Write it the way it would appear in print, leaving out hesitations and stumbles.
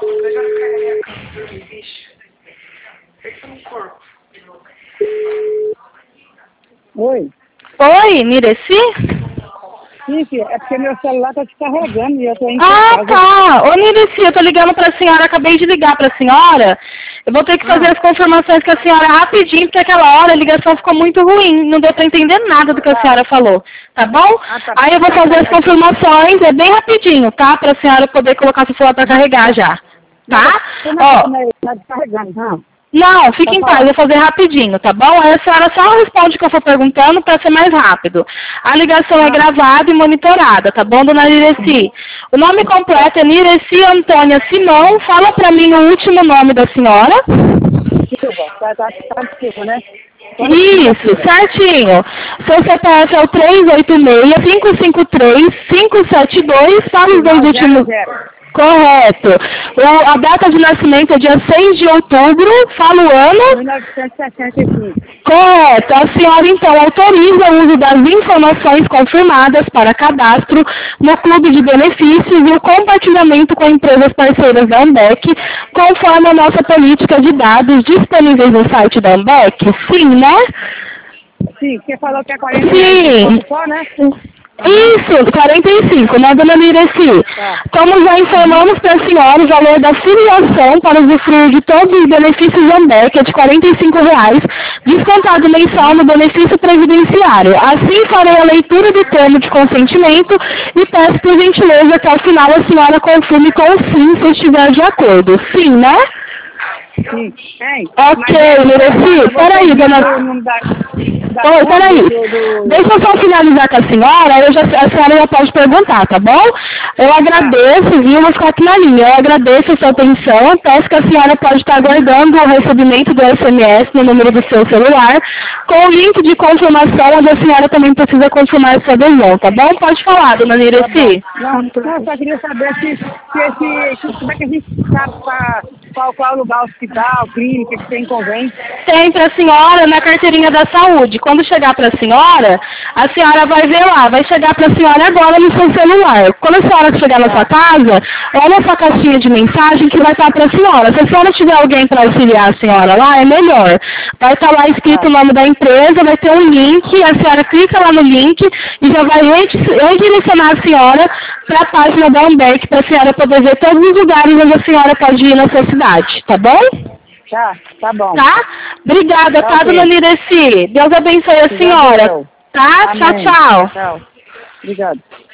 Eu já fiquei na minha cama, dormi, bicho. Pensa no corpo. Oi. Oi, Nireci? Sim, filha, é porque meu celular tá descarregando e eu tô indo Ah, pra casa. tá. Ô, Nireci, eu tô ligando pra senhora, acabei de ligar pra senhora. Eu vou ter que fazer as confirmações com a senhora rapidinho, porque aquela hora a ligação ficou muito ruim. Não deu pra entender nada do que a senhora falou, tá bom? Tá. Aí eu vou fazer as confirmações, é bem rapidinho, tá? Pra senhora poder colocar seu celular pra carregar já. Tá? Ó. Tá descarregando, não. Não, fique em paz, eu vou fazer rapidinho, tá bom? Aí a senhora só responde o que eu for perguntando para ser mais rápido. A ligação é gravada e monitorada, tá bom, dona Nireci? O nome completo é Nireci Antônia Simão. Fala para mim o último nome da senhora. Silva, tá Silva, né? Isso, certinho. Seu CPF é o 386-553-572. Fala os dois últimos... Correto. A data de nascimento é dia 6 de outubro. Fala o ano. 1965. Correto. A senhora, então, autoriza o uso das informações confirmadas para cadastro no Clube de Benefícios e o compartilhamento com empresas parceiras da Ambec, conforme a nossa política de dados disponíveis no site da Ambec? Sim, né? Sim, você falou que é 40 Sim. só, né? Isso, 45, né, dona Nireci? Como já informamos para a senhora, o valor da filiação para usufruir de todos os benefícios Ambec é de R$ 45,00, descontado mensal no benefício previdenciário. Assim, farei a leitura do termo de consentimento e peço por gentileza que ao final a senhora confirme com o sim se estiver de acordo. Sim, né? Sim. Ok, Nireci, peraí, dona... Oi, peraí. Deixa eu só finalizar com a senhora, a senhora já pode perguntar, tá bom? Eu agradeço, viu? Vou ficar aqui na linha. Eu agradeço a sua atenção. Peço que a senhora pode estar aguardando o recebimento do SMS no número do seu celular, com o link de confirmação, onde a senhora também precisa confirmar a sua adesão, tá bom? Pode falar, dona Nireci. Não, só queria saber como é que a gente sabe qual lugar, hospital, clínica, que tem convênio. Tem para a senhora na carteirinha da saúde. Quando chegar para a senhora vai ver lá, vai chegar para a senhora agora no seu celular. Quando a senhora chegar na sua casa, olha essa caixinha de mensagem que vai estar para a senhora. Se a senhora tiver alguém para auxiliar a senhora lá, é melhor. Vai estar lá escrito o nome da empresa, vai ter um link, a senhora clica lá no link e já vai redirecionar a senhora para a página da Ambec, para a senhora poder ver todos os lugares onde a senhora pode ir na sua cidade, tá bom? Tá bom. Tá? Obrigada, tá, dona Nireci? Deus abençoe a senhora. Tá? Amém. Tchau, tchau. Tchau. Obrigado.